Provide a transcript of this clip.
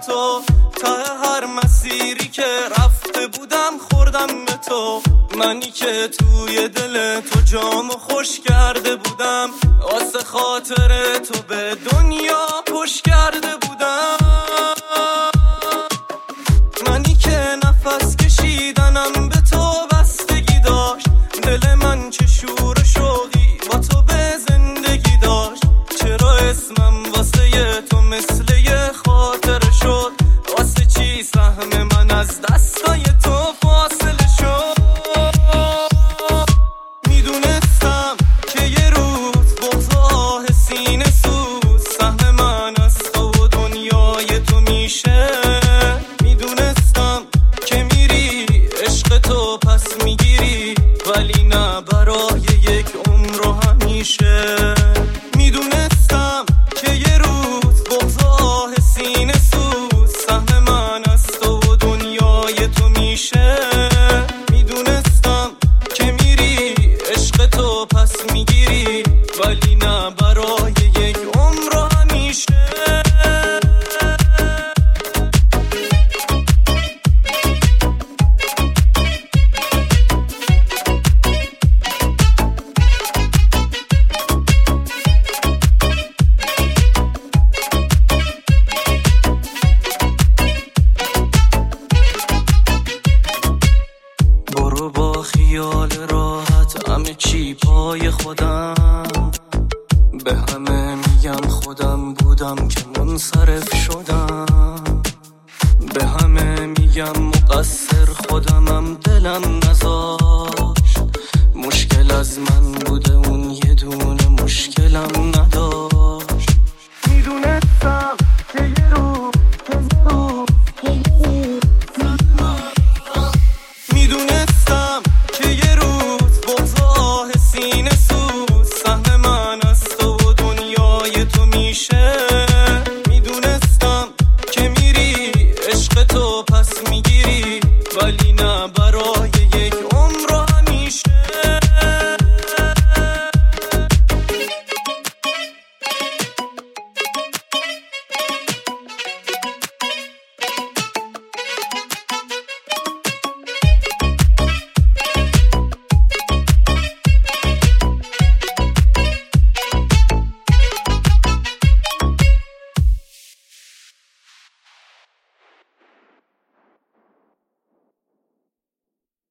تو، تا هر مسیری که رفته بودم خوردم به تو. منی که توی دل تو جامو خوش کرده بودم، واسه خاطر تو به دنیا پشت کرده بودم. منی که نفس کشیدنم به تو بستگی داشت، دل من چه شور و شوقی با تو به زندگی داشت. چرا اسمم واسه تو مثل یه خاطره شد؟ واسه چی سهم من از دستای تو فاصله شد؟ میدونستم که یه روز بغض و آه سینه سوز سهم من از تو و دنیای تو میشه. میدونستم که میری عشق تو پس میگیری، ولی نه برای یک عمر و همیشه. میدونستم که یه روز بغض و آه سینه سوز سهم من از تو و دنیای تو میشه. میدونستم که میری عشق تو پس میگیری، ولی نه برای یک عمر و همیشه. برو با خیال راحت همه چی پای خودم، به همه میگم خودم بودم که منصرف شدم. به همه میگم مقصر خودمم، دلم